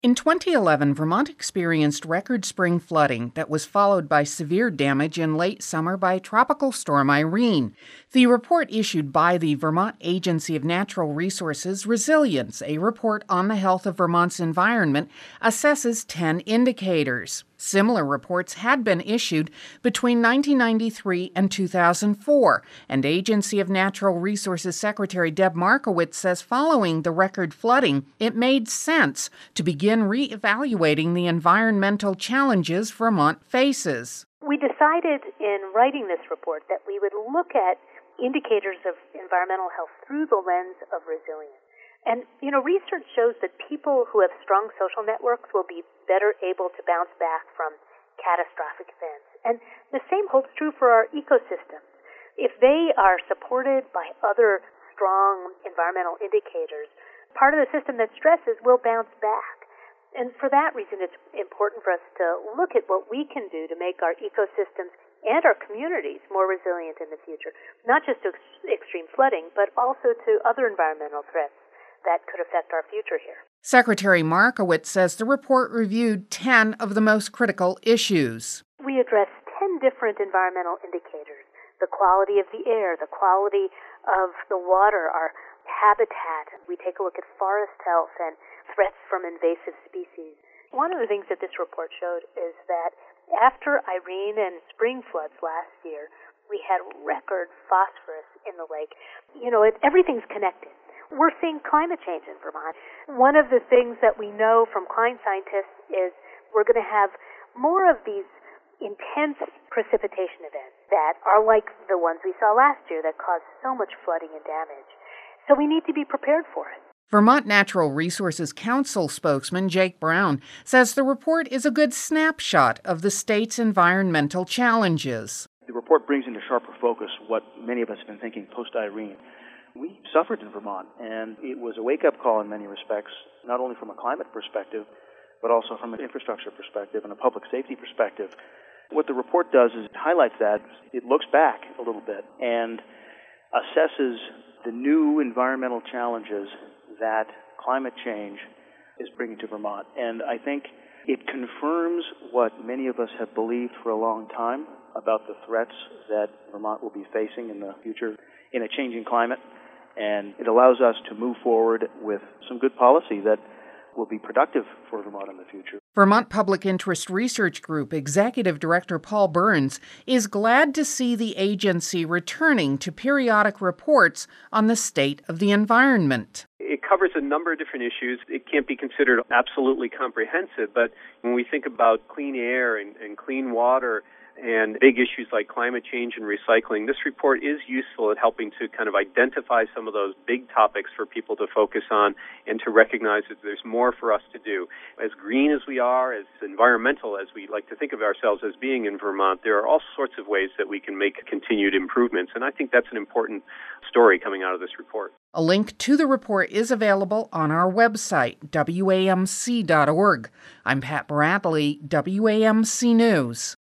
In 2011, Vermont experienced record spring flooding that was followed by severe damage in late summer by Tropical Storm Irene. The report issued by the Vermont Agency of Natural Resources, Resilience, a report on the health of Vermont's environment, assesses 10 indicators. Similar reports had been issued between 1993 and 2004, and Agency of Natural Resources Secretary Deb Markowitz says following the record flooding, it made sense to begin reevaluating the environmental challenges Vermont faces. We decided in writing this report that we would look at indicators of environmental health through the lens of resilience. And, research shows that people who have strong social networks will be better able to bounce back from catastrophic events. And the same holds true for our ecosystems. If they are supported by other strong environmental indicators, part of the system that stresses will bounce back. And for that reason, it's important for us to look at what we can do to make our ecosystems and our communities more resilient in the future, not just to extreme flooding, but also to other environmental threats that could affect our future here. Secretary Markowitz says the report reviewed 10 of the most critical issues. We addressed 10 different environmental indicators: the quality of the air, the quality of the water, our habitat. We take a look at forest health and threats from invasive species. One of the things that this report showed is that after Irene and spring floods last year, we had record phosphorus in the lake. Everything's connected. We're seeing climate change in Vermont. One of the things that we know from climate scientists is we're going to have more of these intense precipitation events that are like the ones we saw last year that caused so much flooding and damage. So we need to be prepared for it. Vermont Natural Resources Council spokesman Jake Brown says the report is a good snapshot of the state's environmental challenges. The report brings into sharper focus what many of us have been thinking post-Irene. We suffered in Vermont, and it was a wake-up call in many respects, not only from a climate perspective, but also from an infrastructure perspective and a public safety perspective. What the report does is it highlights that. It looks back a little bit and assesses the new environmental challenges that climate change is bringing to Vermont. And I think it confirms what many of us have believed for a long time about the threats that Vermont will be facing in the future in a changing climate. And it allows us to move forward with some good policy that will be productive for Vermont in the future. Vermont Public Interest Research Group Executive Director Paul Burns is glad to see the agency returning to periodic reports on the state of the environment. It covers a number of different issues. It can't be considered absolutely comprehensive, but when we think about clean air and clean water and big issues like climate change and recycling, this report is useful at helping to kind of identify some of those big topics for people to focus on and to recognize that there's more for us to do. As green as we are, as environmental as we like to think of ourselves as being in Vermont, there are all sorts of ways that we can make continued improvements, and I think that's an important story coming out of this report. A link to the report is available on our website, WAMC.org. I'm Pat Bradley, WAMC News.